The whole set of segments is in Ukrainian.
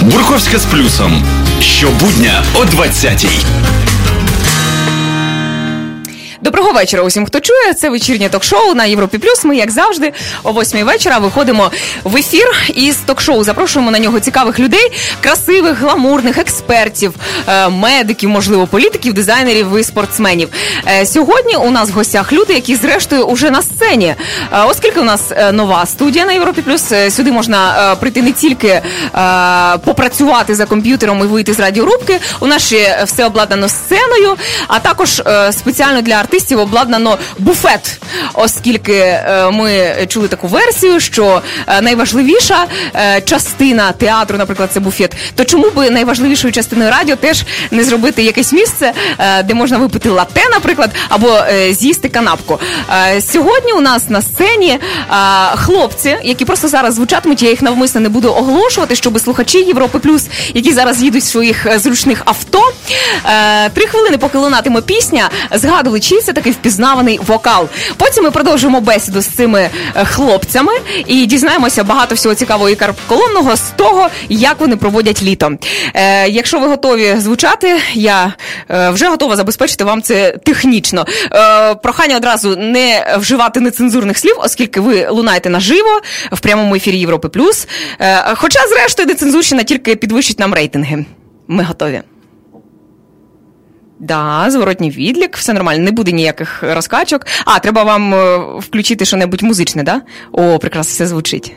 Бурховська з плюсом. Щобудня о 20-й. Доброго вечора усім, хто чує. Це вечірнє ток-шоу на Європі Плюс. Ми, як завжди, о 8-й вечора виходимо в ефір із ток-шоу. Запрошуємо на нього цікавих людей, красивих, гламурних, експертів, медиків, можливо, політиків, дизайнерів і спортсменів. Сьогодні у нас в гостях люди, які, зрештою, уже на сцені. Оскільки у нас нова студія на Європі Плюс, сюди можна прийти не тільки попрацювати за комп'ютером і вийти з радіорубки. У нас ще все обладнано сценою, а також спеціально для артистів обладнано буфет, оскільки ми чули таку версію, що найважливіша частина театру, наприклад, це буфет, то чому би найважливішою частиною радіо теж не зробити якесь місце, де можна випити латте, наприклад, або з'їсти канапку. Сьогодні у нас на сцені хлопці, які просто зараз звучатимуть, я їх навмисно не буду оголошувати, щоб слухачі Європи Плюс, які зараз їдуть в своїх зручних авто, 3 хвилини, поки лунатиме пісня, згадували, чий це такий впізнаваний вокал. Потім ми продовжимо бесіду з цими хлопцями і дізнаємося багато всього цікавого і карколомного з того, як вони проводять літо. Якщо ви готові звучати, я вже готова забезпечити вам це технічно. Прохання одразу не вживати нецензурних слів, оскільки ви лунаєте наживо в прямому ефірі Європи Плюс. Хоча, зрештою, нецензурщина тільки підвищить нам рейтинги. Ми готові. Да, зворотній відлік, все нормально, не буде ніяких розкачок. Треба вам включити що-небудь музичне, да? О, прекрасно, все звучить.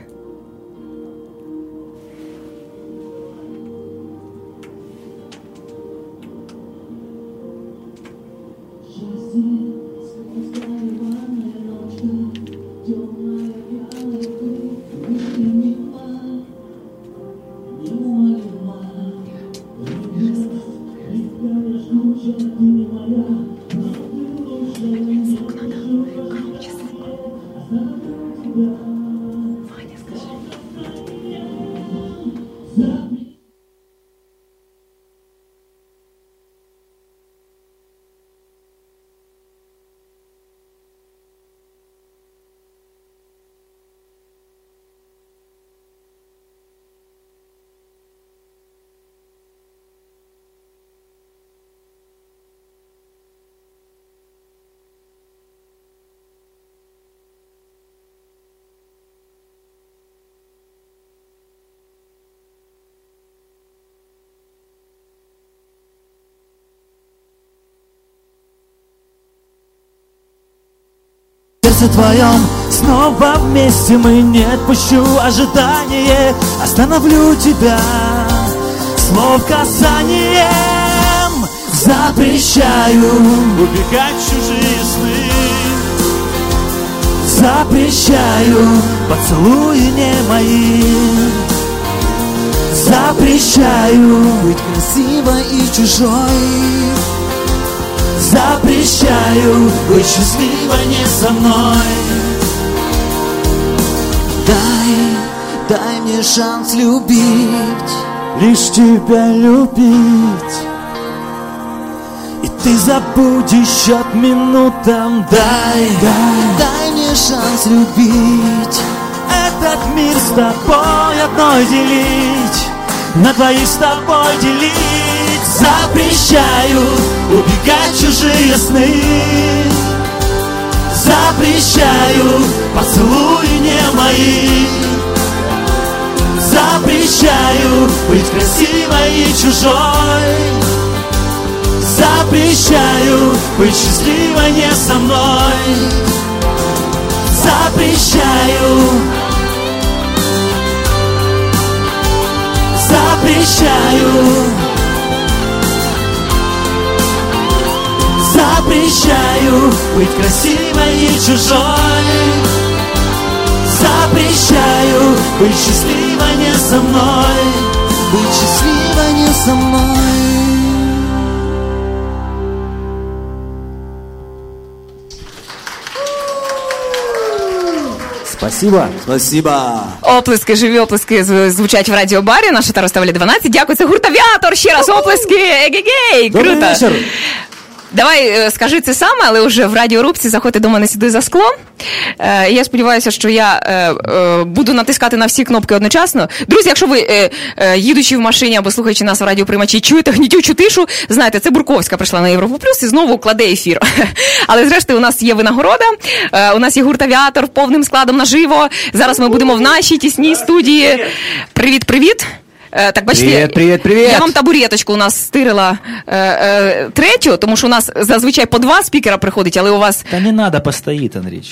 В сердце твоем снова вместе мы, не отпущу ожидание, остановлю тебя слов касанием. Запрещаю убегать в чужие сны, запрещаю поцелуи не мои, запрещаю быть красивой и чужой, запрещаю быть счастливой не со мной. Дай мне шанс любить, лишь тебя любить, и ты забудешь счет минутам. Дай мне шанс любить, этот мир с тобой одной делить, на двоих с тобой делить. Запрещаю убегать в чужие сны, запрещаю поцелуи не мои, запрещаю быть красивой и чужой, запрещаю быть счастливой не со мной, запрещаю, запрещаю, запрещаю быть красивой и чужой, запрещаю быть счастливой не со мной, быть счастливой не со мной. Спасибо. Спасибо. Оплески, живі оплески звучать в радіобарі. Наша Тароставля 12. Дякую, це гурт «Авіатор». Ще раз оплески. Егегей. Круто. Добрий вечір. Давай скажи це саме, але вже в радіорубці заходьте до мене сюди за скло. Я сподіваюся, що я буду натискати на всі кнопки одночасно. Друзі, якщо ви, їдучи в машині або слухаючи нас в радіоприймачі, чуєте гнітючу тишу, знаєте, це Бурковська прийшла на Європу Плюс і знову кладе ефір. Але зрештою у нас є винагорода, у нас є гурт «Авіатор» повним складом наживо. Зараз ми будемо в нашій тісній студії. Привіт. Так, бачите, Привіт. Я вам табуреточку у нас стирила третю, тому що у нас зазвичай по 2 спікера приходить, але у вас... Та не надо, постоїть, Андрійович.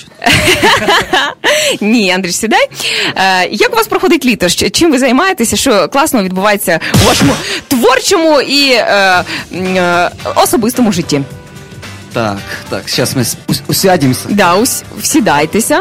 Ні, Андрій, сідай. Як у вас проходить літо? Чим ви займаєтеся? Що класно відбувається у вашому творчому і особистому житті? Так, сейчас мы усядемся. Да, сідайтеся.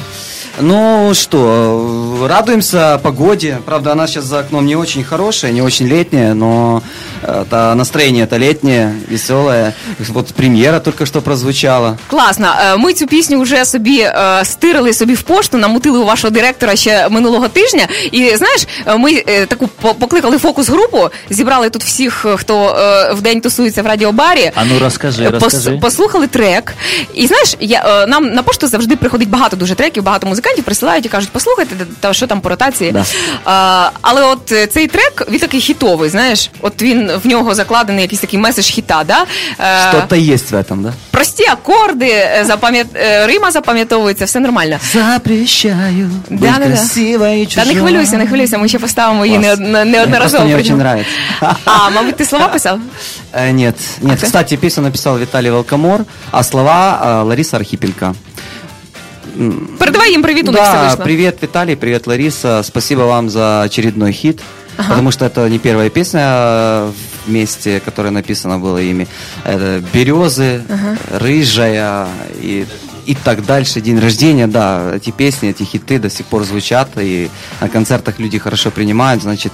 Ну что, радуемся погоде. Правда, она сейчас за окном не очень хорошая, не очень летняя, но настроение-то летнее, веселое. Вот премьера только что прозвучала. Класно. Ми цю пісню вже собі стирили собі в пошту, намутили у вашого директора ще минулого тижня. І, знаєш, ми таку покликали фокус-групу, зібрали тут всіх, хто вдень тусується в радіобарі. А ну розкажи. Послухали трек. І, знаєш, нам на пошту завжди приходить багато дуже треків, багато музикантів присилають і кажуть, послухайте, та що там по ротації. Да. Але от цей трек, він такий хітовий, знаєш, от в нього закладений якийсь такий меседж хіта, да? Что-то есть в этом, да? Прості акорди, рима запам'ятовується, все нормально. Запрещаю быть красивой и чужой. Та не хвилюйся, ми ще поставимо її неодноразово. Просто мне очень нравится. А, мабуть, ти слова писав? Нет. Кстати, песню написал Виталий Волкомор, а слова Лариса Архипенко. Передавай їм привіт, у них все вийшло. Привет, Виталий, привет, Лариса. Спасибо вам за очередной хит. Потому что это не первая песня вместе, которая написана была ими. Это «Березы», «Рыжая» и так дальше. «День рождения», да. Эти песни, эти хиты до сих пор звучат. И на концертах люди хорошо принимают. Значит,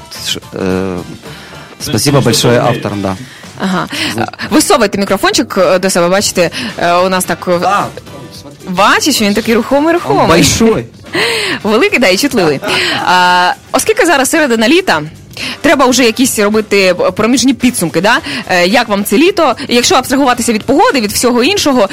спасибо большое авторам, да. Ага. Висовуйте мікрофончик до себе, бачите, у нас так... Да. Бачиш, він такий рухомий. Он большой. Великий, да, і чутливий. Оскільки зараз середина літа, треба вже якісь робити проміжні підсумки, да? Як вам це літо? Якщо абстрагуватися від погоди, від всього іншого,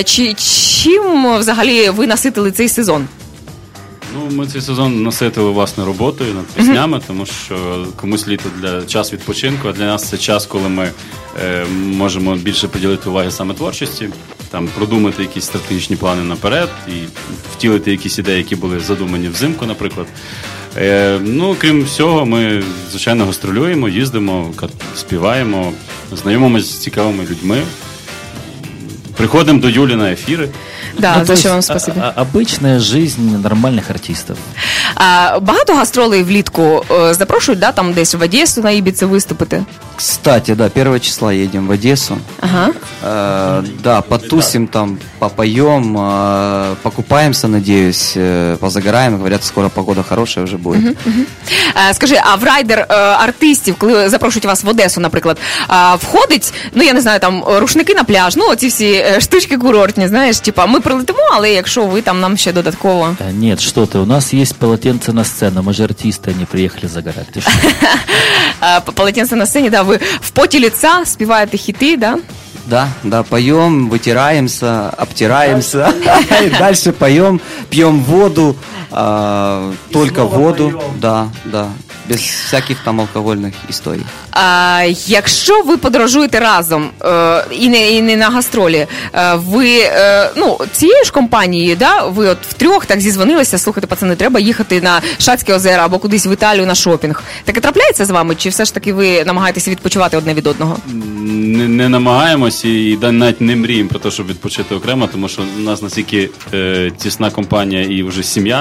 чим взагалі ви наситили цей сезон? Ну, ми цей сезон наситили, власне, роботою над піснями, тому що комусь літо для час відпочинку, а для нас це час, коли ми можемо більше приділити уваги саме творчості, там продумати якісь стратегічні плани наперед і втілити якісь ідеї, які були задумані взимку, наприклад. Ну, крім всього, ми, звичайно, гастролюємо, їздимо, співаємо, знайомимося з цікавими людьми, приходимо до Юлі на ефіри. Да, за що вам спасибі. Обична життя нормальних артистів. Багато гастролей влітку запрошують, да, там десь в Одесу на Ібіці виступити? Кстати, да, 1 числа едем в Одессу. Ага. Да, потусим там, попоем, покупаемся, надеюсь, позагораем. Говорят, скоро погода хорошая уже будет. Скажи, а в райдер артистів, коли запрошують вас в Одесу, наприклад, входить, ну, я не знаю, там, рушники на пляж, ну, оці всі штучки курортні, знаєш, типа, ми прилетимо, але якщо ви там нам ще додатково... Нет, что ты, у нас есть полотенце на сцену, мы же артисты, они приехали загорать. Ты что? Полотенце на сцені, да, ви в поті лица співаєте хіти, да? Да, поем, вытираемся, обтираемся, и дальше поем, пьем воду, только воду, да, без всяких там алкогольних історій. Якщо ви подорожуєте разом і не на гастролі, ви, ну, цією ж компанією, да, ви от втрьох так зізвонилися, слухайте, пацани, треба їхати на Шацьке озеро або кудись в Італію на шопінг. Таке трапляється з вами, чи все ж таки ви намагаєтеся відпочивати одне від одного? Не намагаємось і навіть не мріємо про те, щоб відпочити окремо, тому що у нас настільки тісна компанія і вже сім'я,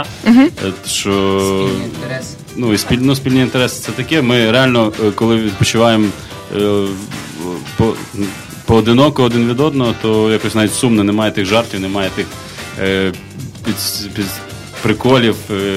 що... Ну, і спільні інтереси це таке. Ми реально, коли відпочиваємо поодиноко один від одного, то якось навіть сумно, немає тих жартів, немає тих приколів.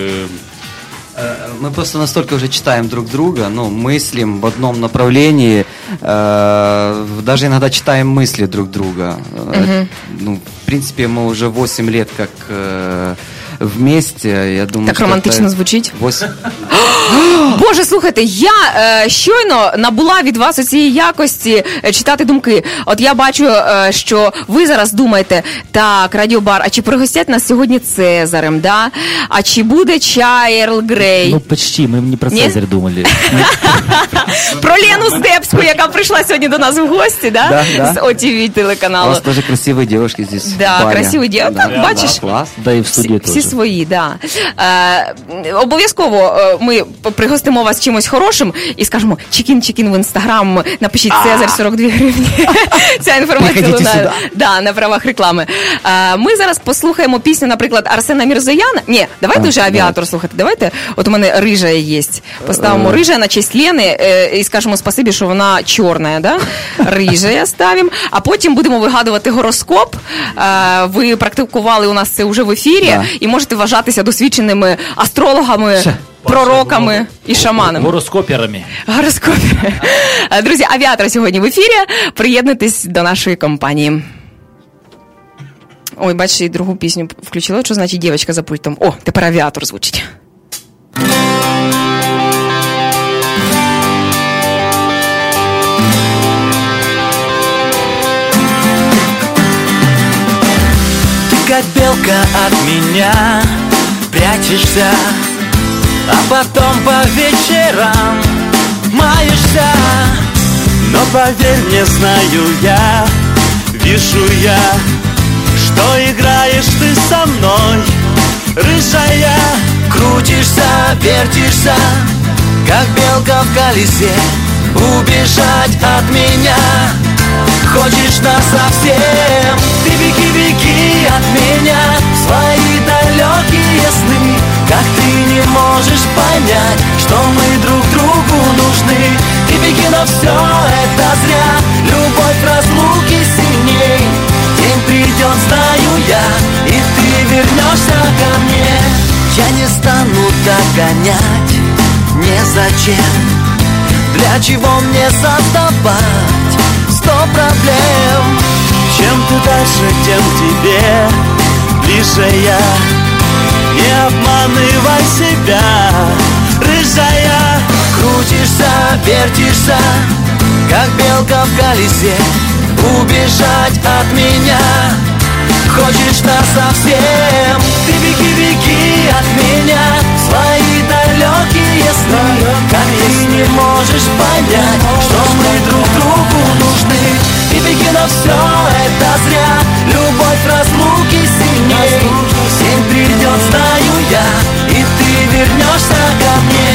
Мы просто настолько уже читаем друг друга, ну, мыслим в одном направлении, даже иногда читаем мысли друг друга. Ну, в принципе, мы уже 8 лет как вместе, я думаю, так романтично звучить. 8... Боже, слухай, Слухайте, я щойно набула від вас оцієї якості читати думки. От я бачу, що ви зараз думаєте, так, Радіобар, а чи пригостять нас сьогодні Цезарем, да? А чи буде чай Ерл Грей? Ну, почти, мы не про Цезарь думали. Про Лену Степську, яка прийшла сьогодні до нас в гості, да? Да. З ОТВ У телеканалу. вас тоже красивые девушки здесь. в Да, баре. красиві дівчата. Так, бачиш? Класс. Да и в студии Всі тоже. свої, да. Обов'язково ми пригостимо вас чимось хорошим і скажемо чекін в інстаграм, напишіть Цезарь 42 гривні. Ця інформація Приходіть лунає. сюди. Да, на правах реклами. Ми зараз послухаємо пісню, наприклад, Арсена Мірзояна. Ні, давайте вже Авіатор слухати. Давайте. От у мене рижа є. Поставимо рижа на честь Лени і скажемо спасибі, що вона чорна, да? Рижа ставимо. А потім будемо вигадувати гороскоп. Ви практикували у нас це вже в ефірі. Да. І можете вважатися досвідченими астрологами, пророками і шаманами. Гороскоперами. Гороскопи. Друзі, Авіатор сьогодні в ефірі. Приєднуйтесь до нашої компанії. Ой, бачите, і другу пісню включила. Що значить дівчинка за пультом? О, тепер Авіатор звучить. Как белка от меня прячешься, а потом по вечерам маешься. Но поверь мне, знаю я, вижу я, что играешь ты со мной, рыжая. Крутишься, вертишься, как белка в колесе. Убежать от меня хочешь насовсем. Ты беги, беги от меня в свои далекие сны. Как ты не можешь понять, что мы друг другу нужны. Ты беги, но все это зря. Любовь разлуки сильней. День придет, знаю я, и ты вернешься ко мне. Я не стану догонять, незачем. Для чего мне создавать 100 проблем? Чем ты дальше, тем тебе ближе я. Не обманывай себя, рыжая. Крутишься, вертишься, как белка в колесе. Убежать от меня хочешь насовсем. Ты беги, беги от меня в свои далекие сны. Как ты не можешь понять, что мы друг другу нужны. Ты беги, но все это зря. Любовь разлуки сильней. День придет, знаю я, и ты вернешься ко мне.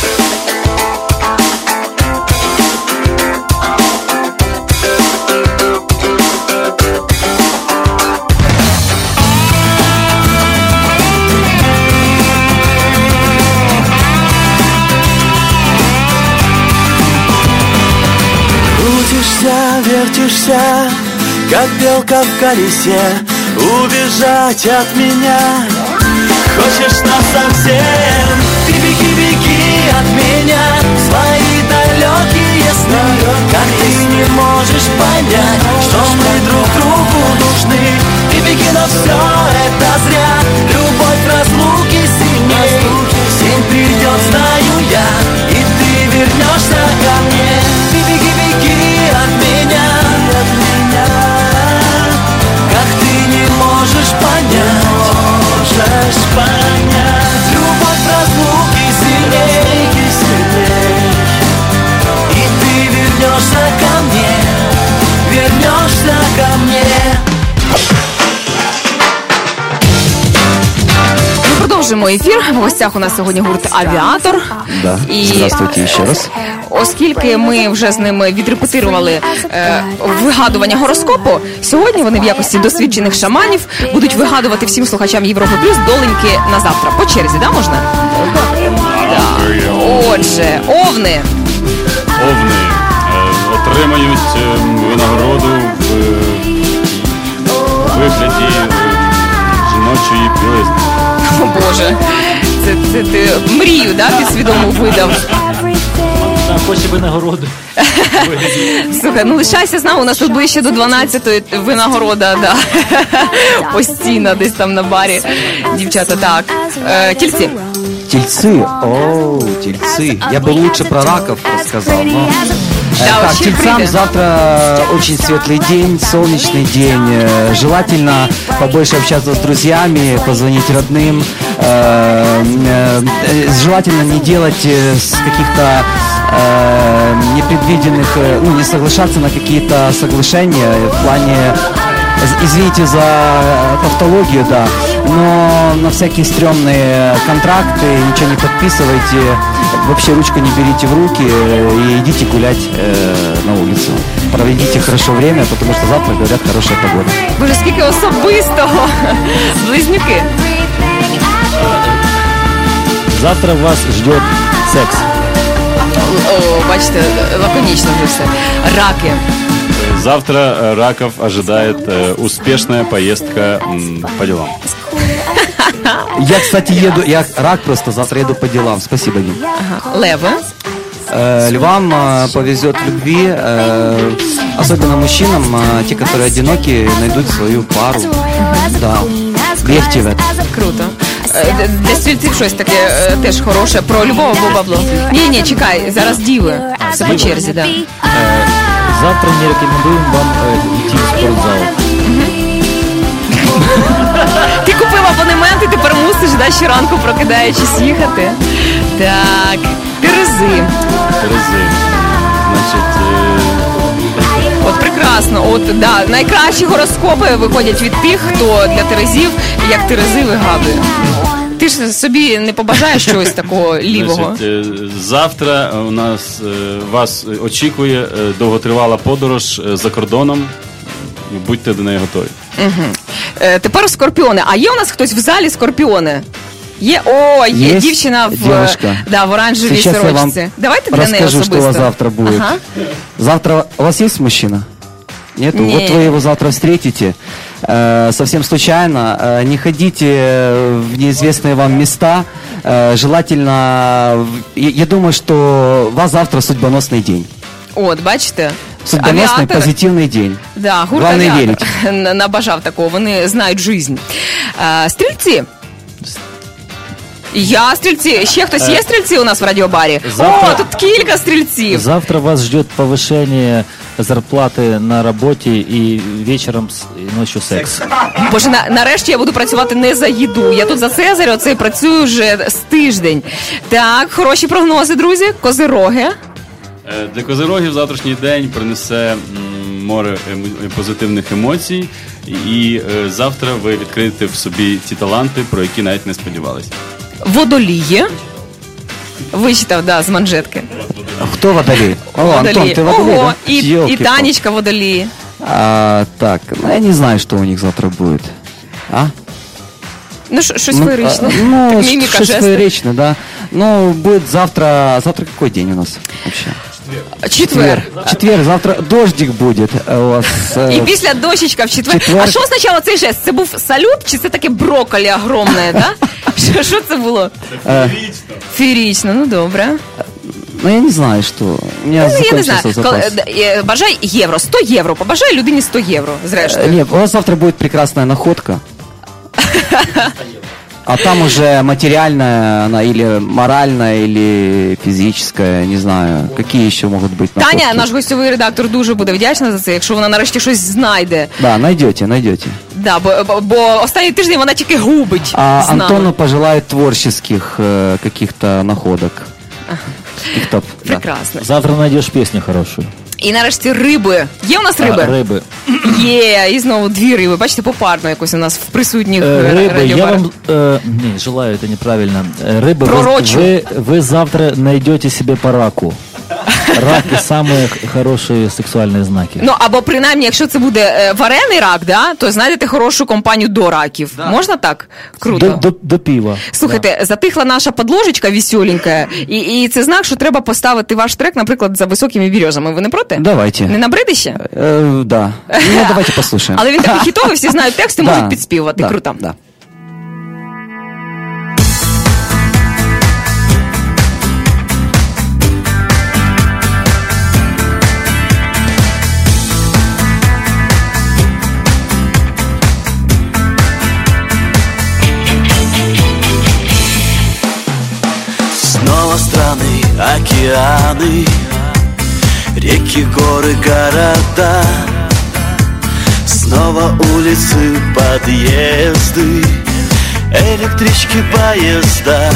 Крутишься, вертишься, как белка в колесе. Убежать от меня хочешь насовсем. Ты беги, беги от меня в свои далекие сны. Как ты не можешь понять, что мы друг другу нужны. Ты беги, но все это зря. Любовь разлуки сильней. День придет, знаю я, и ты вернешься ко мне. Ты беги, беги от меня. Как ты не можешь понять, любовь разлуки сильней, и ты вернешься ко мне, вернешься ко мне. Продовжуємо ефір. В гостях у нас сьогодні гурт Авіатор. Да. І Здравствуйте еще раз. оскільки ми вже з ними відрепетирували вигадування гороскопу, сьогодні вони в якості досвідчених шаманів будуть вигадувати всім слухачам Європи Плюс доленьки на завтра. По черзі, да, можна? Да. Отже, овни. Овни отримають винагороду в вигляді жіночої білизни. О Боже, це ти мрію, да, підсвідомо видав. Да, хоче винагороду. Слухай, ну лишайся з нами, у нас тут ближче до 12-ї винагорода, да. Постійно десь там на барі. Дівчата, так. Тільці. Тельцы. О, тельцы. Я бы лучше про раков рассказал, но... Так, вообще тельцам прыгай. завтра очень светлый день, солнечный день. Желательно побольше общаться с друзьями, позвонить родным. Желательно не делать с каких-то непредвиденных, не соглашаться на какие-то соглашения в плане... Извините за тавтологию, да, но на всякие стрёмные контракты ничего не подписывайте, вообще ручку не берите в руки и идите гулять на улицу. Проведите хорошо время, потому что завтра, говорят, хорошая погода. Боже, скільки особистого. Близнюки. Завтра вас ждет секс. О, бачите, лаконічно вже все. Раки. Завтра раков ожидает успешная поездка по делам. Я, кстати, я рак просто, завтра еду по делам. Спасибо, Дим. Ага. Леви. Львам повезет в любви, особенно мужчинам, те, которые одиноки, найдут свою пару. Да, верьте в это. Круто. Для стрільців щось таке теж хороше. Про любов або бабло. Ні, чекай, зараз діви. Все по черзі, да. Завтра не рекомендуем вам идти в спортзал. Ти купив абонемент і тепер мусиш щоранку прокидаючись їхати. Так, Терези. Терези. Значить, От прекрасно. От, да, найкращі гороскопи виходять від тих, хто для Терезів, як Терези, вигадує. Ти ж собі не побажаєш чогось такого лівого? значить, завтра у нас вас очікує довготривала подорож за кордоном. Будьте до неї готові. Тепер скорпіони. А є у нас хтось в залі скорпіони? Є, є Есть дівчина в оранжевій Сейчас я вам сорочці. Давайте для неї расскажу, особисто. что у вас завтра будет. Ага. Завтра у вас есть мужчина? Нету? Нет. Вот вы его завтра встретите. Совсем случайно. Не ходите в неизвестные вам места. Желательно... Я думаю, что у вас завтра судьбоносный день. От, бачите? Судьбоносный, Авіатор. позитивный день. Да, гурт Главное «Авіатор» верить. набажав такого, вони знають жизнь. Стрільці. Я стрільці. Ще хтось є стрільці у нас в радіобарі? Завтра- О, тут кілька стрільців. Завтра вас ждет повышение зарплаты на работе и вечером и ночью секс. Боже, нарешті я буду працювати не за їду. Я тут за Цезаря оце працюю вже з тиждень. Так, хороші прогнози, друзі. Козироги. Для козирогів завтрашній день принесе море позитивних емоцій, і завтра ви відкриєте в собі ті таланти, про які навіть не сподівалися. Водолії. Вичитав, да, з манжетки. Кто водолей? О, Антон, ты водолей, Ого, да? і Ёлки-палки. Танечка водолії. Так, я не знаю, что у них завтра будет. А? Ну, щось феєричне. Ну, Так, міміка, что-то жести. феерично, да. Ну, будет завтра... Завтра какой день у нас вообще? Четвер. Четверг, завтра дождик будет у вас. І після дощечка в четвер. Четвер. А що означало цей жест? Це був салют чи це таке брокколі огромне, да? Що це було? Феєрично, ну добре. Ну, я не знаю, что. У меня Ну, я не знаю. закончился запас. Бажай євро, 100 євро. Побажай людині 100 євро, зрештою. Нет, у вас завтра будет прекрасная находка. А там уже материальная она или моральная, или физическая, не знаю. Какие еще могут быть находки? Таня, наш гостьовий редактор, дуже буде вдячна за це, якщо вона нарешті щось знайде. Да, найдете. Да, бо останній тиждень вона тільки губить. А з нами. Антону пожелает творческих каких-то находок. Каких-то, да. Прекрасно. Завтра найдешь песню хорошую. І нарешті риби. Є у нас риби? Рыбы. Є, і знову дві риби. Бачите, попарно якось у нас в присутніх Рыбы, я радіобарах. вам не желаю, это неправильно. Рыбы, Пророчу. вы завтра найдете себе по раку. Раки самые хорошие сексуальные знаки. Ну, або принаймні, якщо це буде варений рак, да, то знайдете хорошу компанію до раків. Можна так? Круто. До пива. Слухайте, затихла наша подложечка веселенька, і це знак, що треба поставити ваш трек, наприклад, за високими березами. Ви не проти? Давайте. Не набриди ще? Да. Ну, давайте послушаем. Але він такий хітовий, всі знають тексти, Да. можуть підспівувати. Да, Круто. Да. океаны, реки, горы, города, снова улицы, подъезды, электрички, поезда,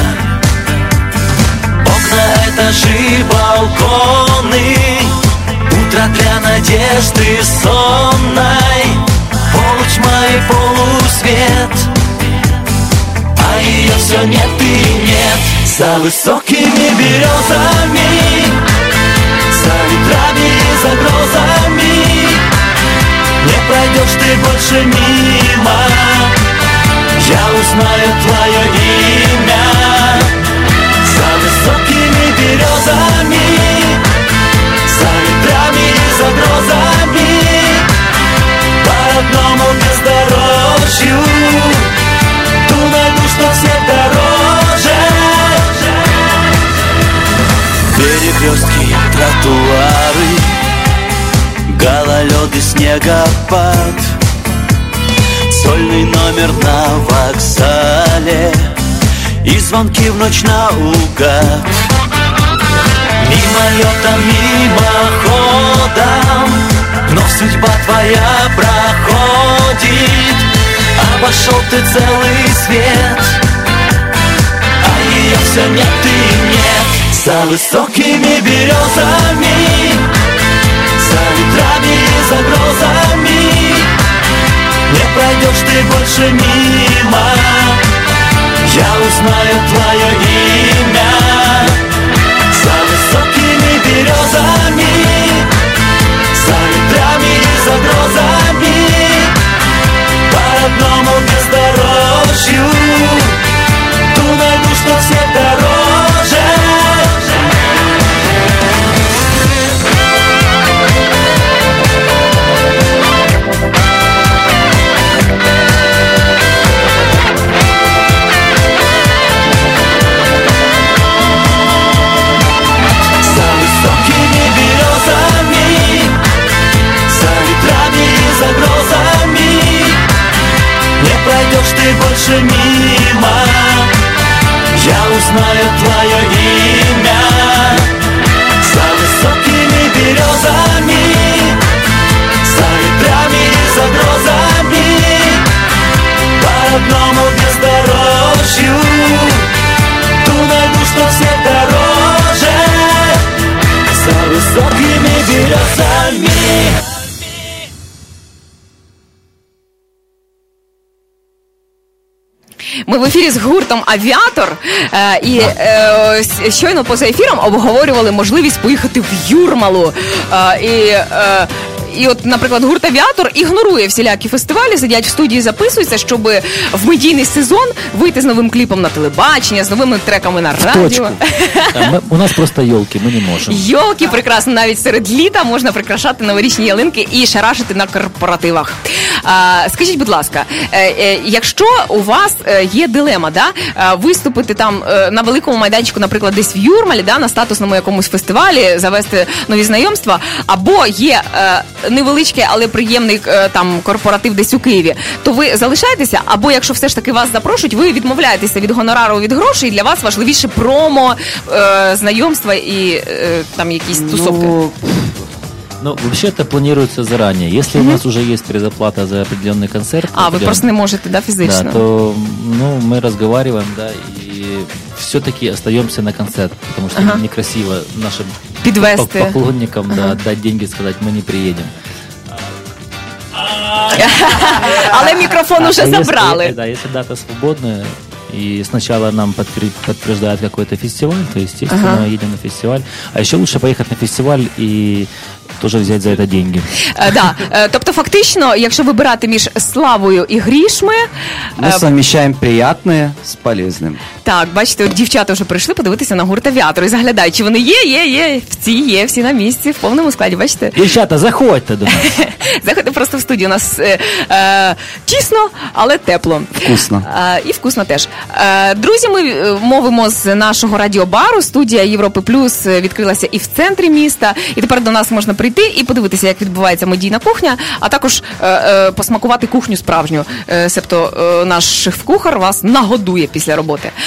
окна, этажи, балконы, утро для надежды сонной, полутьма и полусвет, а ее все нет и нет. За высокими березами, за ветрами и за грозами не пройдешь ты больше мимо, я узнаю твое имя. За высокими березами, за ветрами и за грозами, по одному бездорожью ту найду, что всех дороже. Перекрестки, тротуары, гололед и снегопад, сольный номер на вокзале и звонки в ночь наугад. Мимолетом, мимоходом, но судьба твоя проходит. Обошел ты целый свет, а ее все нет и нет. За высокими березами, за ветрами и за грозами не пройдешь ты больше мимо, я узнаю твое имя. За высокими березами, за ветрами и за грозами, по одному бездорожью ту найду, что всех дороже. Пройдешь ты больше мимо, я узнаю твое имя. За высокими березами, за ветрами и за грозами, по одному бездорожью ту найду, что всех дороже. За высокими березами. Ми в ефірі з гуртом «Авіатор» і щойно поза ефіром обговорювали можливість поїхати в Юрмалу. І от, наприклад, гурт «Авіатор» ігнорує всілякі фестивалі, сидять в студії, записуються, щоб в медійний сезон вийти з новим кліпом на телебачення, з новими треками на радіо. У нас просто йолки, ми не можемо. Йолки прекрасно, навіть серед літа можна прикрашати новорічні ялинки і шарашити на корпоративах. Скажіть, будь ласка, якщо у вас є дилема, да, виступити там на великому майданчику, наприклад, десь в Юрмалі, да, на статусному якомусь фестивалі, завести нові знайомства, або є невеличкий, але приємний там корпоратив десь у Києві, то ви залишаєтеся, або якщо все ж таки вас запрошують, ви відмовляєтеся від гонорару, від грошей, і для вас важливіше промо, знайомства і там якісь тусовки? Ну, вообще это планируется заранее. Если у нас уже есть предоплата за определенный концерт... вы просто не можете, да, физично? Да, то мы разговариваем, да, и все-таки остаемся на концерт, потому что некрасиво нашим поклонникам отдать деньги, сказать, мы не приедем. Але микрофон уже забрали. Да, если дата свободная, и сначала нам подтверждают какой-то фестиваль, то, естественно, едем на фестиваль. А еще лучше поехать на фестиваль и теж взяти за це деньги. Да. Тобто, фактично, якщо вибирати між славою і грішми... Ми совмещаємо приємне з полезним. Так, бачите, от дівчата вже прийшли подивитися на гурт «Авіатор» і заглядають, чи вони є, всі на місці, в повному складі, бачите? Дівчата, заходьте до нас. Заходьте просто в студію, у нас тісно, але тепло. Вкусно. І вкусно теж. Друзі, ми мовимо з нашого радіобару, студія Європи Плюс відкрилася і в центрі міста, і тепер до нас можна прийти і подивитися, як відбувається медійна кухня, а також посмакувати кухню справжню. Себто наш шеф-кухар вас нагодує після роботи.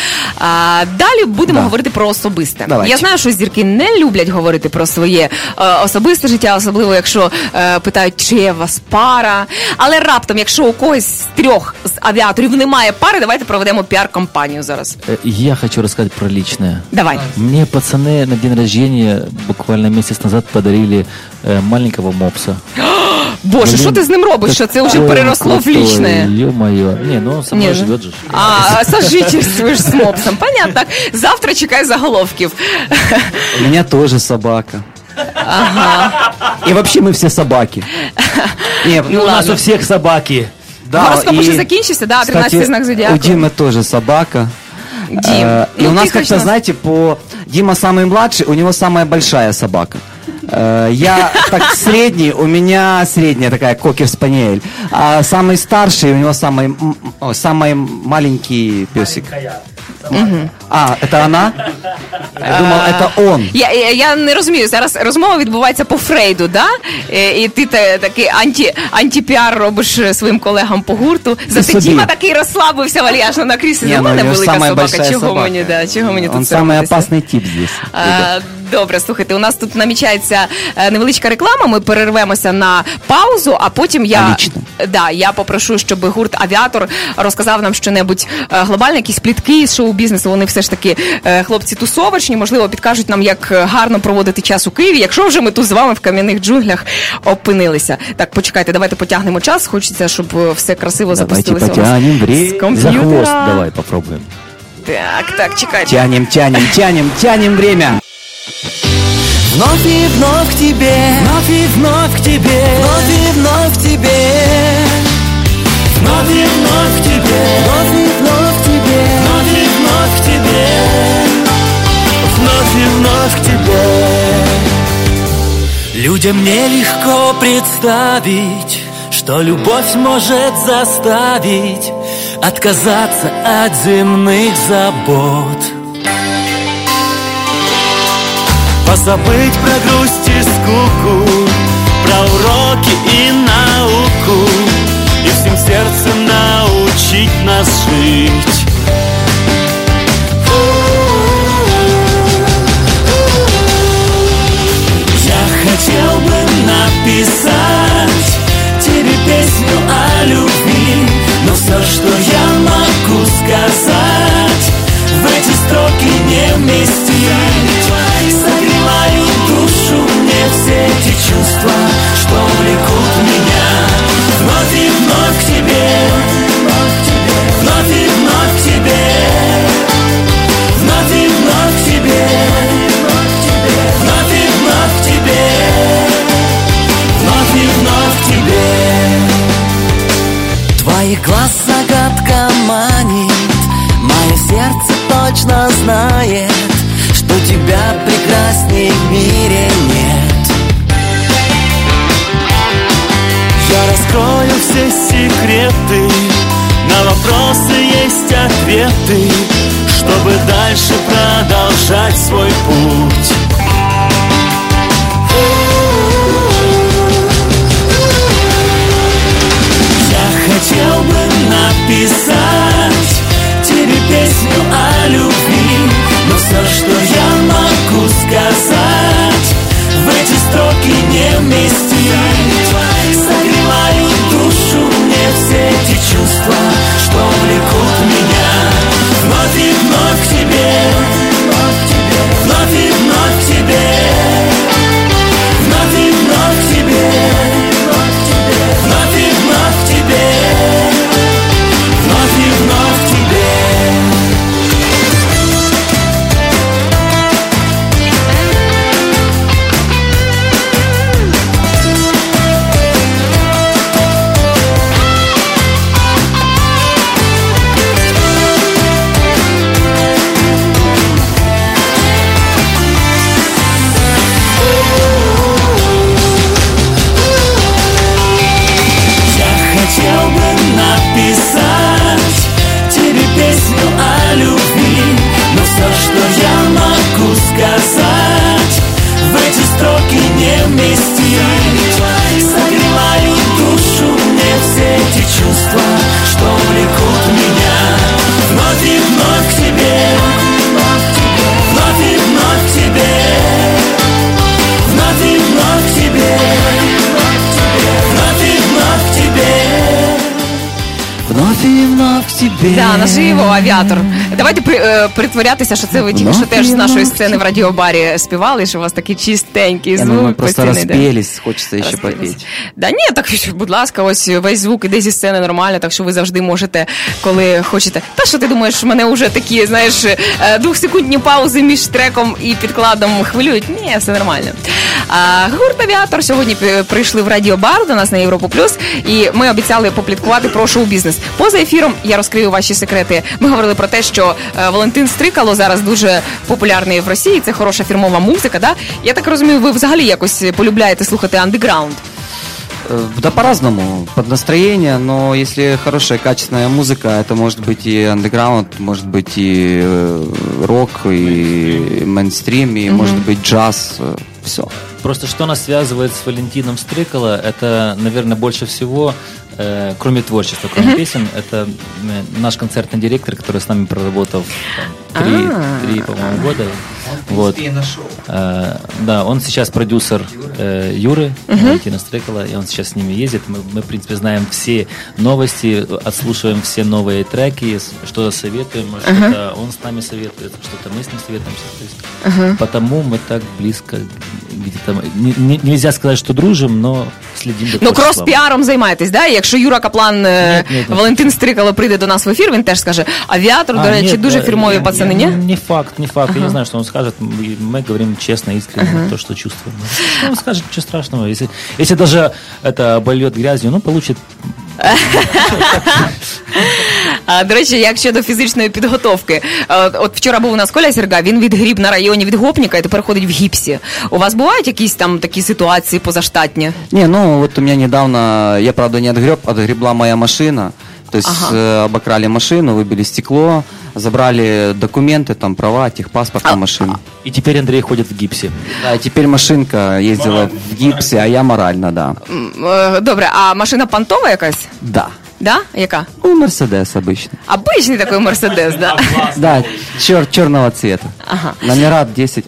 Далі будемо говорити про особисте. Давайте. Я знаю, що зірки не люблять говорити про своє особисте життя, особливо якщо питають, чи є у вас пара. Але раптом, якщо у когось з 3 з авіаторів немає пари, давайте проведемо піар-кампанію зараз. Я хочу рассказать про личное. Давай. Мне пацаны на день рождения буквально месяц назад подарили маленького мопса. Боже, що ти з ним робиш? Що це вже переросло в лічне? Ё-моё. Не, ну со мной живет же. Сожительствуєш з мопсом. Понятно. Завтра чекай заголовків. У меня тоже собака. Ага. И вообще мы все собаки. Не, И у нас у всех собаки. да, Гороскоп и, уже закінчився, да, 13-й знак у зодіаку. Димы тоже собака. Дим, И ну у нас ты хоть как-то, нас- знаете, Дима самый младший, у него самая большая собака. Я так средний, у меня средняя такая кокер-спаниель. А самый старший, у него самый маленький песик. А, это она? Я думал, это он. Я не розумію, зараз розмова відбувається по Фрейду, да? І ти такий антипіар робиш своїм колегам по гурту. Зате собі. Діма такий розслабився вальяжно на кріслі. Не, У ну, мене у него велика самая собака, большая чого собака. мені тут Он це самый робитися? опасный тип здесь. ребят. Добре, слухайте, у нас тут намічається невеличка реклама, ми перервемося на паузу, а потім я попрошу, щоб гурт «Авіатор» розказав нам щонебудь глобальне, якісь плітки з шоу-бізнесу, вони все ж таки хлопці тусовочні, можливо, підкажуть нам, як гарно проводити час у Києві, якщо вже ми тут з вами в кам'яних джунглях опинилися. Так, почекайте, давайте потягнемо час, хочеться, щоб все красиво запустилося у нас з комп'ютера. За хвост давай попробуем. Так, чекайте. Тянем время. Вновь и вновь к тебе, вновь и вновь к тебе, вновь и вновь к тебе, вновь и вновь к тебе, вновь и вновь к тебе, вновь и вновь к тебе, вновь и вновь к тебе. Людям нелегко представить, что любовь может заставить отказаться от земных забот. Позабыть про грусть и скуку, про уроки и науку, и всем сердцем научить нас жить. Я хотел бы написать тебе песню о любви, но все, что я могу сказать, в эти строки не вместить. Согревают душу мне все эти чувства, что влекут меня вновь и вновь к тебе, вновь и вновь к тебе, вновь и вновь к тебе, вновь и вновь к тебе, вновь и вновь к тебе. Твоих глаз загадка манит, мое сердце точно знает, что тебя прекрасней в мире нет. Я раскрою все секреты, на вопросы есть ответы, чтобы дальше продолжать свой путь. Я хотел бы написать тебе песню о любви, но все, что я могу сказать, в эти строки не вместить. Согревают душу мне все эти чувства, что влекут меня вновь и вновь к тебе, вновь и вновь к тебе. Да, наживо, Авіатор. Давайте притворятися, що це ви тільки що теж з нашої сцени в радіобарі співали, що у вас такий чистенький звук. Ми просто розпілись, хочеться ще попіти. Да ні, так, будь ласка, ось весь звук іде зі сцени нормально, так що ви завжди можете, коли хочете. Та що ти думаєш, мене вже такі, знаєш, 2-секундні паузи між треком і підкладом хвилюють? Ні, все нормально. Гурт «Авіатор» сьогодні прийшли в радіобар до нас на Європу Плюс, і ми обіцяли попліткувати про шоу-бізнес. Поза ефіром я розкрию ваші секрети. Ми говорили про те, що Валентин Стрикало зараз дуже популярний в Росії, це хороша фірмова музика, да? Я так розумію, ви взагалі якось полюбляєте слухати андеграунд? Да, по-разному, под настроение, но если хорошая, качественная музыка, это может быть и андеграунд, может быть и рок, и мейнстрим, и может быть джаз, все. Просто что нас связывает с Валентином Стрыкало, это, наверное, больше всего, кроме творчества, кроме песен, это наш концертный директор, который с нами проработал три, по-моему, года. Вот. Да, он сейчас продюсер Юры, Валентина Стрыкало, и он сейчас с ними ездит. Мы, в принципе, знаем все новости, отслушиваем все новые треки, что-то советуем, что-то он с нами советует, что-то мы с ним советуемся. То есть, потому мы так близко где-то... Нельзя сказать, что дружим, но следим за творчеством. Ну, крос-піаром займаєтесь, да? Якщо Юра Каплан, Валентин Стрикало прийде до нас в ефір, він теж скаже: «Авіатор», до речі, дуже фірмові пацани, ні? Не факт. Я не знаю, что он скажет. Мы говорим честно, искренне, то, что чувствуем. Что он скажет, ничего страшного. Если даже это обольет грязью, ну, получит... До речі, як щодо фізичної підготовки. От вчора був у нас Коля Серга, він відгріб на районі від гопніка і тепер ходить в гіпсі. У вас бувають якісь там такі ситуації позаштатні? Не, ну вот у меня недавно, я правда не отгреб, отгребла моя машина. То есть обокрали машину, выбили стекло, забрали документы, там права, техпаспорт на машину. И теперь Андрей ходит в гипсе. Да, теперь машинка ездила в гипсе, а я морально, да. Добре, а машина понтова якась? Да. Да? Яка? Ну, Мерседес обычный. Обычный такой Мерседес, да? Да, черного цвета. Номера 10.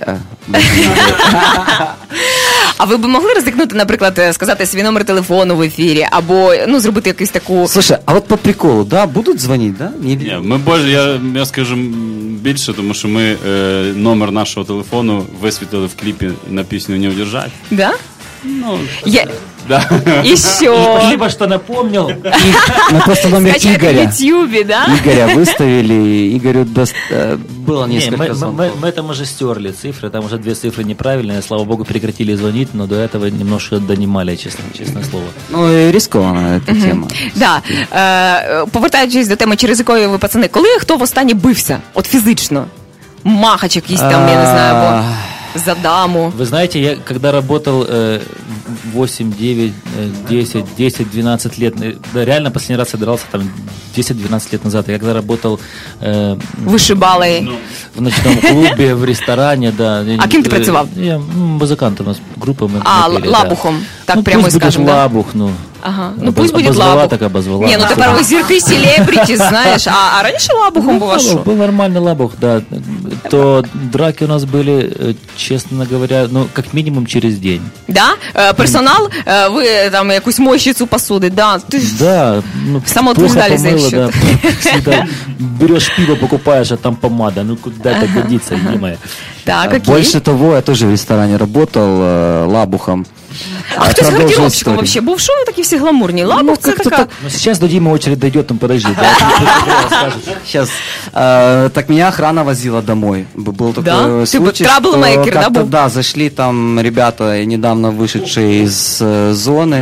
А ви б могли ризикнути, наприклад, сказати свій номер телефону в ефірі, або, ну, зробити якусь таку... Слушай, а вот по приколу, да, будут звонить, да? Ні, я скажу більше, тому що ми номер нашого телефону висвітили в кліпі на пісню «Не удержать». Да? Ну, да. И что? Спасибо, что напомнил. Мы просто номер Скачать Игоря. в Ютьюбе, да? Игоря выставили, Игорю было несколько звонков. Мы там уже стерли цифры, там уже 2 цифры неправильные, слава богу, прекратили звонить, но до этого немножко донимали, честное слово. Ну, и рискованная эта тема. Да. Повертаючись до теми, чи ризикові ви, пацани, коли хто востаннє бився? От фізично? Махач якийсь там, я не знаю, або за даму. Вы знаете, я когда работал 8, 9, 10, 12 лет, да, реально последний раз я дрался там 10-12 лет назад. Я когда работал вышибалой в ночном клубе, в ресторане, да. А кем ты працював? Я музыкант, у нас группа. Мы пели, лабухом, да. так прямо скажем. Пусть будет лабух, ну. Ага. Ну пусть будет лабух. Так обозвала. Не, ну тепер ви зірки селебріті, знаєш. А раніше лабухом був що? Был нормальный лабух, да. То драки у нас были, честно говоря, ну, как минимум через день. Да? Персонал, ви там якусь мойщицю посуди, да? Да. Ну, самоутверждали за их счет. Берешь пиво, покупаешь, а там помада. Ну, куда это годится, не. Так, окей. Больше того, я тоже в ресторане работал лабухом. А хто з гардеробщиком вообще був? Що ви такі всі гламурні? Лабух це така... Ну, сейчас до Димы очередь дойдет, он подожди. Сейчас. Так меня охрана возила домой. Был такой случай, что как-то, да, зашли там ребята, недавно вышедшие из зоны,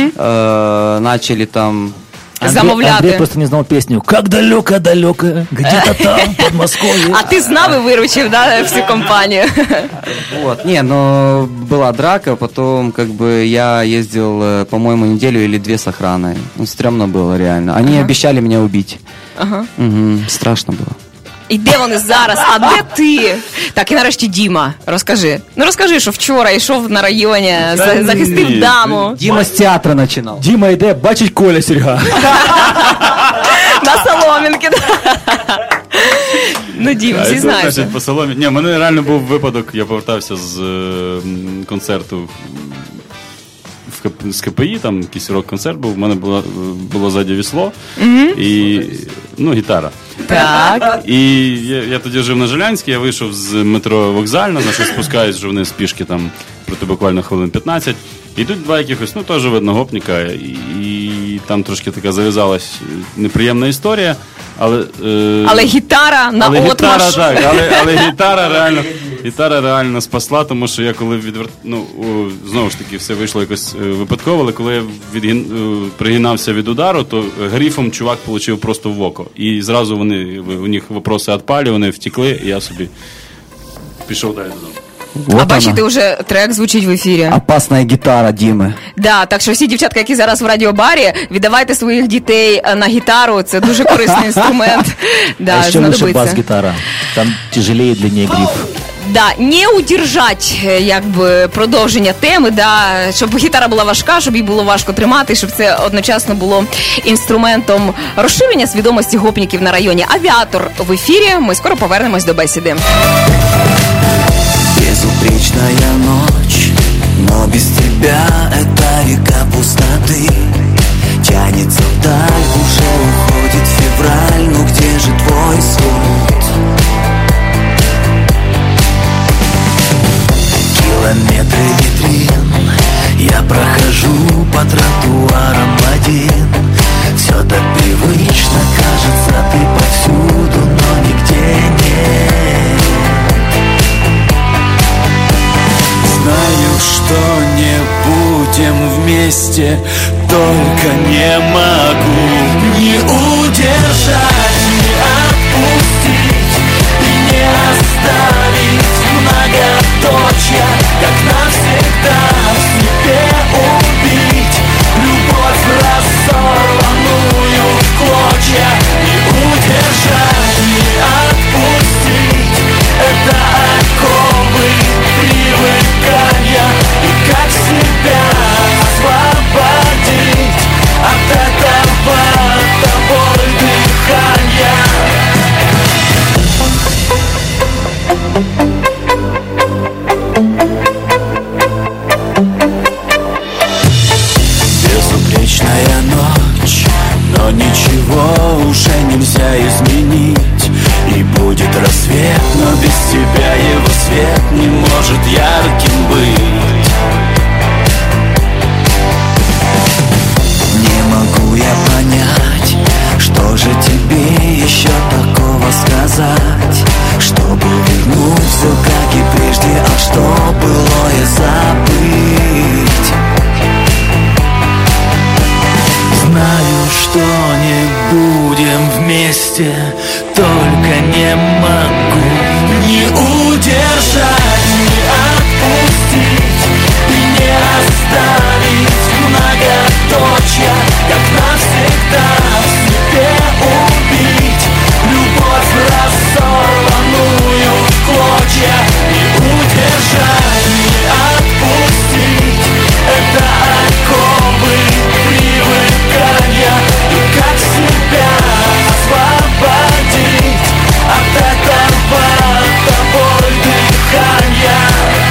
начали там... Андрей просто не знал песню «Как далеко-далеко, где-то там, под Москвой». А ты знал и выручил, да, всю компанию? Вот, не, но была драка, потом как бы я ездил, по-моему, неделю или 2 с охраной. Ну, стрёмно было реально. Они обещали меня убить. Страшно было. І де вони зараз? А де ти? Так, і нарешті Діма, розкажи. Ну розкажи, що вчора йшов на районі, захистив даму. Діма з театру починав. Діма йде, бачить Коля Серга. На соломінки. Ну, Дім, зізнайся. По соломі. Ні, в мене реально був випадок, я повертався з концерту в з КПІ, там якийсь рок-концерт був, в мене було ззаді вісло і, гітара. Так. І я тоді жив на Жилянській, я вийшов з метро Вокзальна, значить спускаюсь вже вниз пішки там проти буквально хвилин 15. І тут два якихось, теж видно гопніка, і там трошки така зав'язалась неприємна історія, але гітара на отмаш. Але гітара реально спасла, тому що я коли знову ж таки все вийшло якось випадково, але коли я пригинався від удару, то грифом чувак отримав просто в око. І зразу у них вопроси відпали, вони втекли, і я собі пішов далі додому. Вот бачите, вже трек звучить в ефірі. Опасна гітара Діми. Да, так що всі дівчатка, які зараз в радіобарі, віддавайте своїх дітей на гітару, це дуже корисний інструмент. Да, ще лучше бас-гітара, там тяжелее, длиннее гриф. Да, не удержать, продовження теми, щоб гітара була важка, щоб її було важко тримати, щоб це одночасно було інструментом розширення свідомості гопників на районі. Авіатор в ефірі, ми скоро повернемось до бесіди. Безупречная ночь, но без тебя эта река пустоты тянется вдаль, уже уходит февраль, ну где же твой свод? Километры витрин, я прохожу по тротуарам один. Все так привычно, кажется, ты повсюду, но нигде нет. Знаю, что не будем вместе, только не могу не удержать, не отпустить и не оставить многоточия, как навсегда в себе убить любовь разорванную в клочья. Не удержать, не отпустить, это оковы привыкания. И как себя освободить от этого тобой дыхания? Безупречная ночь, но ничего уже нельзя изменить. И будет рассвет, но без тебя его свет не может ярким быть. Не могу я понять, что же тебе еще такого сказать, чтобы вернуть все как и прежде, а что былое забыть. Знаю, что не будем вместе, только не могу не удержать, не отпустить и не оставить многоточия, как навсегда в себе убить любовь разорванную в клочья. Не удержать, не отпустить, это оковы привыкания. И как себя освободить от этого тобой дыхания?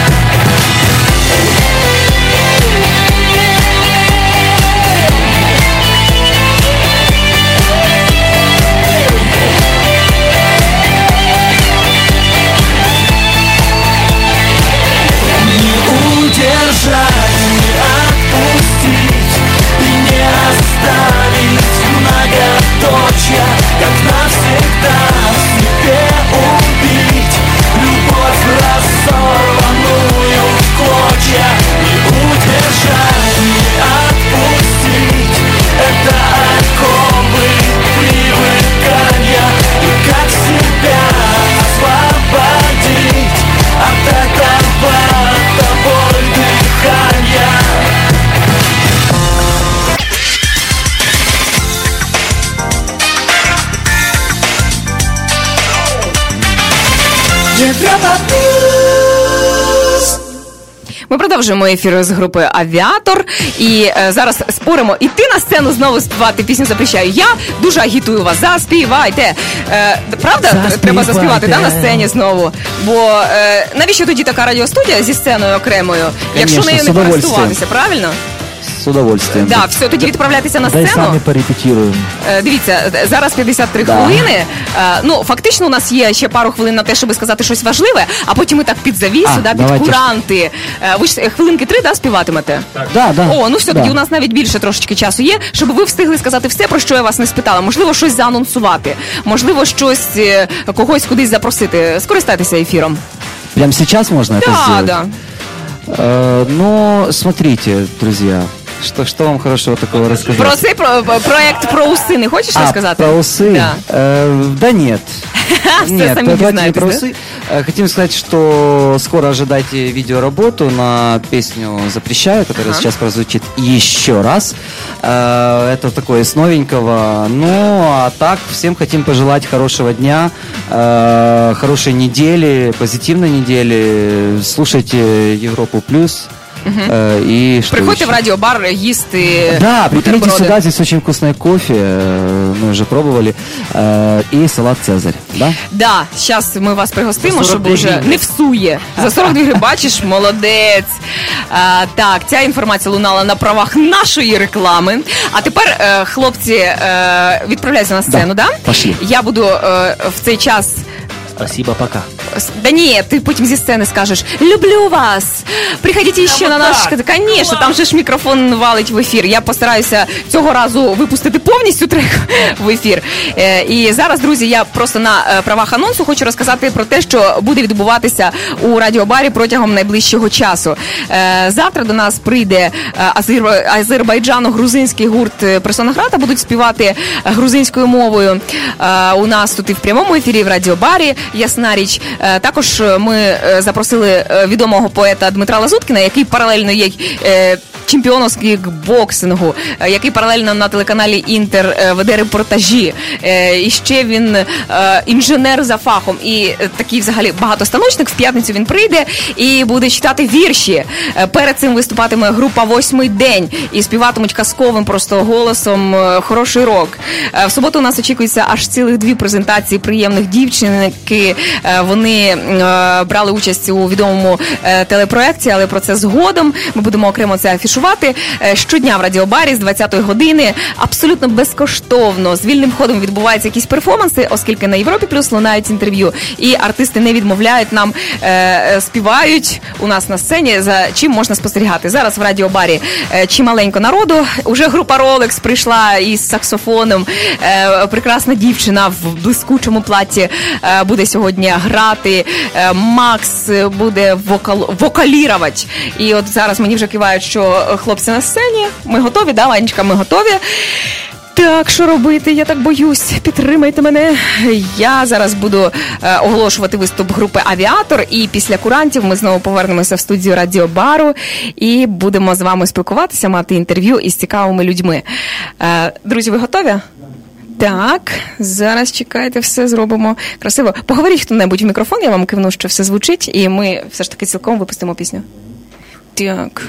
Удержать, не отпустить и не оставить многоточия, как навсегда в себе убить любовь разорванную в клочья. Не удержать, не отпустить, это оковы привыкания. И как себя освободить от этого тобой дыхания? Ми продовжуємо ефір з групи «Авіатор» і зараз споримо іти на сцену знову співати пісню «Запрещаю». Я дуже агітую вас, заспівайте. Правда? Треба заспівати на сцені знову. Бо навіщо тоді така радіостудія зі сценою окремою, якщо нею не користуватися, правильно? удовольствием. Да, все, тоді відправляйтеся на Да и сцену. сами порепетируем. Дивіться, зараз 53 Да. хвилини. Ну, фактично, у нас є ще пару хвилин на те, щоб сказати щось важливе, а потім ми так під завісу, під давайте. куранти. Ви ж хвилинки 3, співатимете? Да. О, ну все, тоді у нас навіть більше трошечки часу є, щоб ви встигли сказати все, про що я вас не спитала. Можливо, щось заанонсувати, можливо, щось, когось кудись запросити. Скористайтеся ефіром. Прямо сейчас можно это сделать? Да. Ну, смотрите, друзья, что вам хорошего такого рассказать? Про цей проект про уси не хочеш розказати? Про усы? Да. Да нет. Все Нет, самі давайте не дізнаєтесь, про да? усы. Хотим сказать, что скоро ожидайте видеоработу на песню «Запрещаю», которая сейчас прозвучит еще раз. Это такое из новенького. Ну, а так, всем хотим пожелать хорошего дня, хорошей недели, позитивной недели. Слушайте Европу Плюс. И что Приходьте еще? в радіобар їсти Да, приходите бутерброди. сюда, здесь очень вкусный кофе, мы уже пробовали, и салат «Цезарь», да? Да, зараз ми вас пригостимо, За 42 щоб уже гривні. не всує. За 42 гривні, бачиш, молодець. Так, ця інформація лунала на правах нашої реклами. А тепер, хлопці, відправляйся на сцену, да? Пошли. Я буду в цей час... Спасибо, пока. Да ні, ти потім зі сцени скажеш «Люблю вас! Приходите ще на наш...» Конечно, там же ж мікрофон валить в ефір. Я постараюся цього разу випустити повністю трек в ефір. І зараз, друзі, я просто на правах анонсу хочу розказати про те, що буде відбуватися у радіобарі протягом найближчого часу. Завтра до нас прийде азербайджано-грузинський гурт «Персонаграта», будуть співати грузинською мовою. У нас тут і в прямому ефірі, і в радіобарі, ясна річ. Також ми запросили відомого поета Дмитра Лазуткіна, який паралельно є чемпіоном з кікбоксингу, який паралельно на телеканалі «Інтер» веде репортажі. І ще він інженер за фахом. І такий взагалі багатостаночник. В п'ятницю він прийде і буде читати вірші. Перед цим виступатиме група «Восьмий день» і співатимуть казковим просто голосом хороший рок. В суботу у нас очікується аж цілих 2 презентації приємних дівчинки. Вони брали участь у відомому телепроекті, але про це згодом. Ми будемо окремо це афішувати. Щодня в радіобарі з 20-ї години абсолютно безкоштовно з вільним ходом відбуваються якісь перформанси, оскільки на Європі Плюс лунають інтерв'ю. І артисти не відмовляють нам, співають у нас на сцені, за чим можна спостерігати. Зараз в радіобарі чималенько народу. Уже група Rolex прийшла із саксофоном. Прекрасна дівчина в блискучому платі буде сьогодні грати. Макс буде вокалірувати. І от зараз мені вже кивають, що хлопці на сцені. Ми готові, да, Ванечка, ми готові. Так, що робити? Я так боюсь. Підтримайте мене. Я зараз буду оголошувати виступ групи «Авіатор», і після курантів ми знову повернемося в студію радіобару і будемо з вами спілкуватися, мати інтерв'ю із цікавими людьми. Друзі, ви готові? Так, зараз чекайте, все зробимо красиво. Поговоріть хто-небудь в мікрофон, я вам кивну, що все звучить, і ми все ж таки цілком випустимо пісню. Так.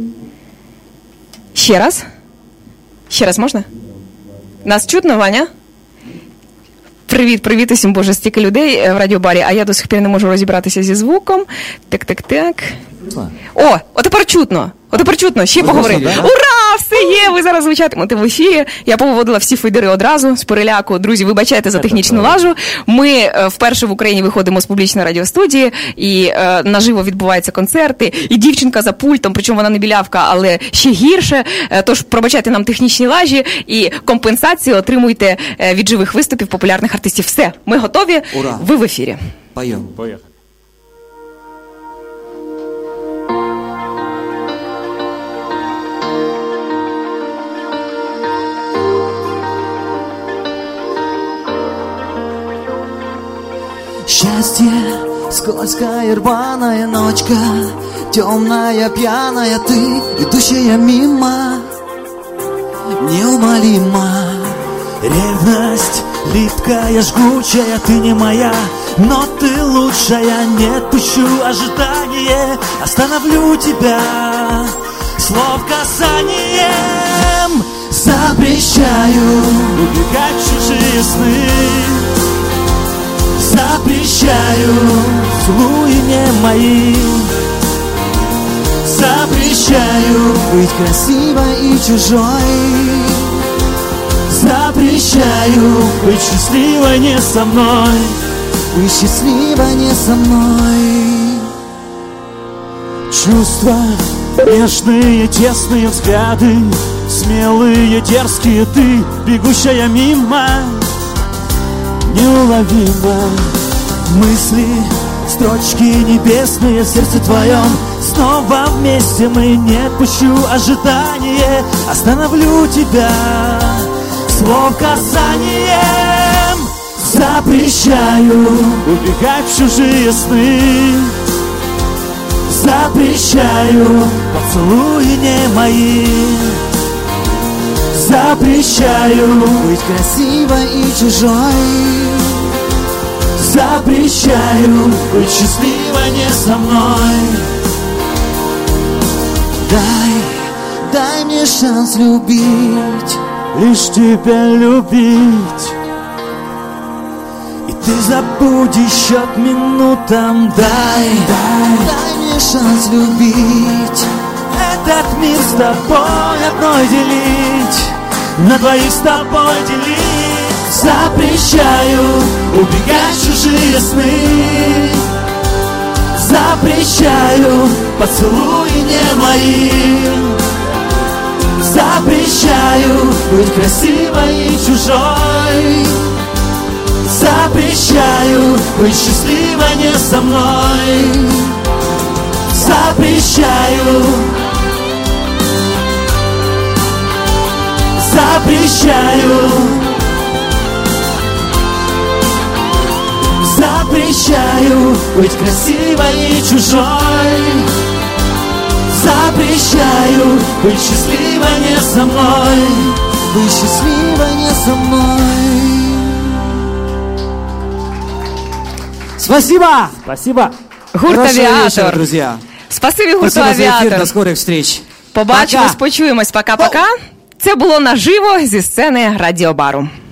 Ще раз? Ще раз можна? Нас чутно, Ваня? Привіт усім, боже, стільки людей в радіобарі, а я до сих пір не можу розібратися зі звуком. Так. О тепер чутно. Ще поговори. Да? Ура! Все є! Ви зараз звучатимете в ефірі. Я повиводила всі фейдери одразу з переляку. Друзі, вибачайте за технічну лажу. Ми вперше в Україні виходимо з публічної радіостудії, і наживо відбуваються концерти. І дівчинка за пультом, причому вона не білявка, але ще гірше. Тож пробачайте нам технічні лажі і компенсацію отримуйте від живих виступів популярних артистів. Все, ми готові. Ура! Ви в ефірі. Поем. Счастье, скользкая рваная ночка, темная, пьяная ты, идущая мимо, неумолима. Ревность, липкая, жгучая, ты не моя, но ты лучшая. Не отпущу ожидание, остановлю тебя слов касанием. Запрещаю убегать в чужие сны, запрещаю поцелуи не мои, запрещаю быть красивой и чужой. Запрещаю быть счастливой не со мной, быть счастливой не со мной. Чувства нежные, тесные взгляды, смелые, дерзкие, ты, бегущая мимо, неуловимо. Мысли, строчки небесные в сердце твоем, снова вместе мы, не отпущу ожидание, остановлю тебя слов касанием. Запрещаю убегать в чужие сны, запрещаю поцелуи не мои, запрещаю быть красивой и чужой, запрещаю быть счастливой не со мной. Дай мне шанс любить, лишь тебя любить, и ты забудешь счет минутам. Дай мне шанс любить, этот мир с тобой одной делить, на двоих с тобой делить. Запрещаю убегать в чужие сны, запрещаю поцелуи не мои, запрещаю быть красивой и чужой, запрещаю быть счастливой не со мной, запрещаю, запрещаю, запрещаю быть красивой и чужой, запрещаю быть счастливой не со мной, быть счастливой не со мной. Спасибо! Спасибо! Гурт Хорошего вечера, «Авіатор». друзья. Спасибі гурту Спасибо за ефір, «Авіатор». до скорих встреч. Побачимось, Пока. почуємось. Пока-пока. Це було наживо зі сцени радіобару.